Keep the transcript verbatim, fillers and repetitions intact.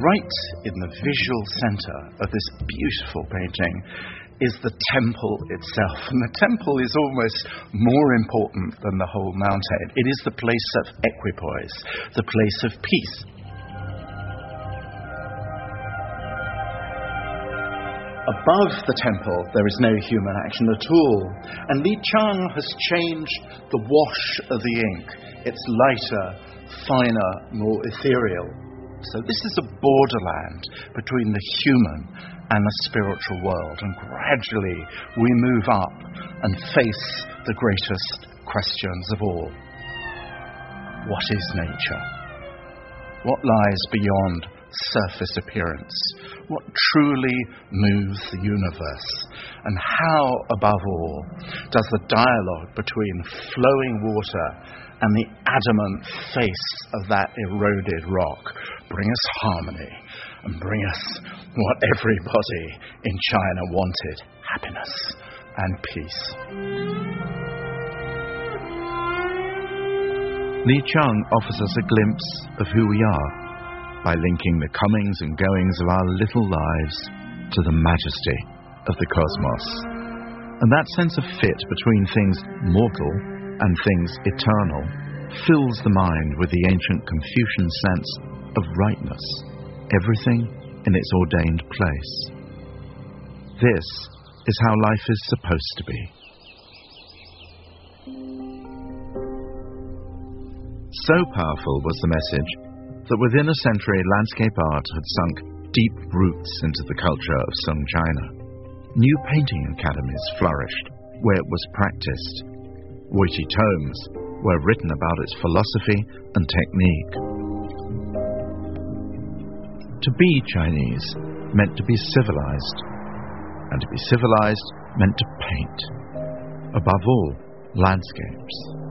right in the visual center of this beautiful painting is the temple itself. And the temple is almost more important than the whole mountain. It is the place of equipoise, the place of peace. Above the temple, there is no human action at all. And Li Chang has changed the wash of the ink. It's lighter, finer, more ethereal. So this is a borderland between the human and the spiritual world. And gradually we move up and face the greatest questions of all. What is nature? What lies beyond surface appearance? What truly moves the universe? And how, above all, does the dialogue between flowing water and the adamant face of that eroded rock bring us harmony and bring us what everybody in China wanted: happiness and peace? Li Chang offers us a glimpse of who we are by linking the comings and goings of our little lives to the majesty of the cosmos. And that sense of fit between things mortal and things eternal fills the mind with the ancient Confucian sense of rightness, everything in its ordained place. This is how life is supposed to be. So powerful was the message that within a century landscape art had sunk deep roots into the culture of Song China. New painting academies flourished where it was practiced. Weighty tomes were written about its philosophy and technique. To be Chinese meant to be civilized, and to be civilized meant to paint. Above all, landscapes.